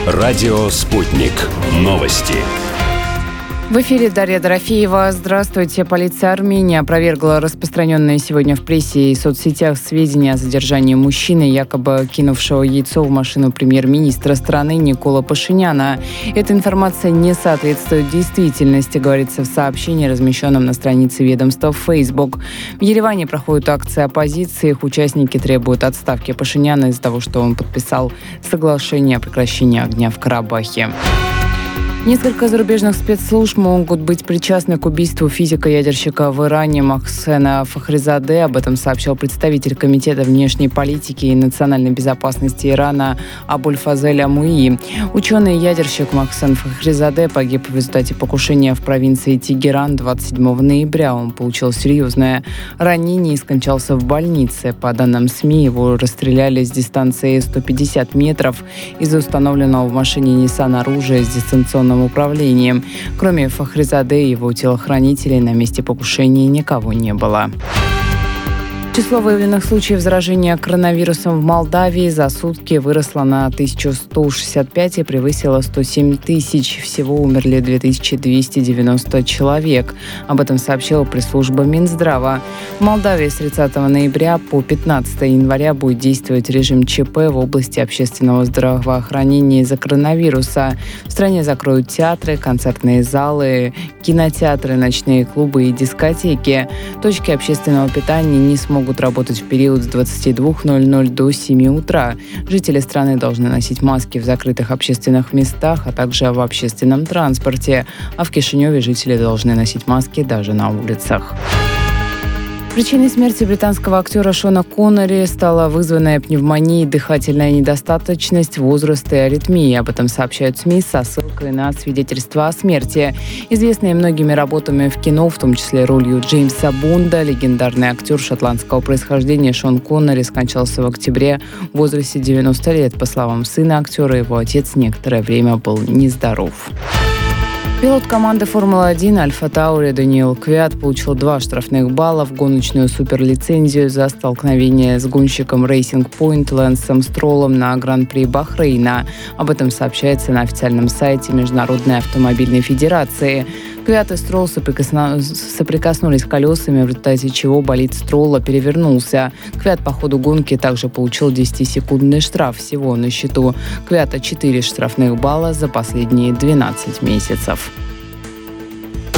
Радио «Спутник». Новости. В эфире Дарья Дорофеева. Здравствуйте. Полиция Армении опровергла распространенные сегодня в прессе и соцсетях сведения о задержании мужчины, якобы кинувшего яйцо в машину премьер-министра страны Никола Пашиняна. Эта информация не соответствует действительности, говорится в сообщении, размещенном на странице ведомства в Facebook. В Ереване проходят акции оппозиции. Их участники требуют отставки Пашиняна из-за того, что он подписал соглашение о прекращении огня в Карабахе. Несколько зарубежных спецслужб могут быть причастны к убийству физика-ядерщика в Иране Мохсена Фахризаде. Об этом сообщил представитель Комитета внешней политики и национальной безопасности Ирана Абуль-Фазель Амуи. Ученый-ядерщик Мохсен Фахризаде погиб в результате покушения в провинции Тегеран 27 ноября. Он получил серьезное ранение и скончался в больнице. По данным СМИ, его расстреляли с дистанции 150 метров из-за установленного в машине Nissan оружия с дистанционным управлением. Кроме Фахризаде и его телохранителей, на месте покушения никого не было. Число выявленных случаев заражения коронавирусом в Молдавии за сутки выросло на 1165 и превысило 107 тысяч. Всего умерли 2290 человек. Об этом сообщила пресс-служба Минздрава. В Молдавии с 30 ноября по 15 января будет действовать режим ЧП в области общественного здравоохранения из-за коронавируса. В стране закроют театры, концертные залы, кинотеатры, ночные клубы и дискотеки. Точки общественного питания не смогут работать в период с 22:00 до 7 утра. Жители страны должны носить маски в закрытых общественных местах, а также в общественном транспорте. А в Кишиневе жители должны носить маски даже на улицах. Причиной смерти британского актера Шона Коннери стала вызванная пневмонией, дыхательная недостаточность, возраст и аритмия. Об этом сообщают СМИ со ссылкой на свидетельство о смерти. Известный многими работами в кино, в том числе ролью Джеймса Бонда, легендарный актер шотландского происхождения Шон Коннери скончался в октябре в возрасте 90 лет. По словам сына актера, его отец некоторое время был нездоров. Пилот команды Формулы-1 Альфа Таури Даниэл Квиат получил 2 штрафных балла в гоночную суперлицензию за столкновение с гонщиком Racing Point Лэнсом Строллом на Гран-при Бахрейна. Об этом сообщается на официальном сайте Международной автомобильной федерации. Квиат и Стролл соприкоснулись колесами, в результате чего болид Стролла перевернулся. Квиат по ходу гонки также получил 10-секундный штраф. Всего на счету Квиата 4 штрафных балла за последние 12 месяцев.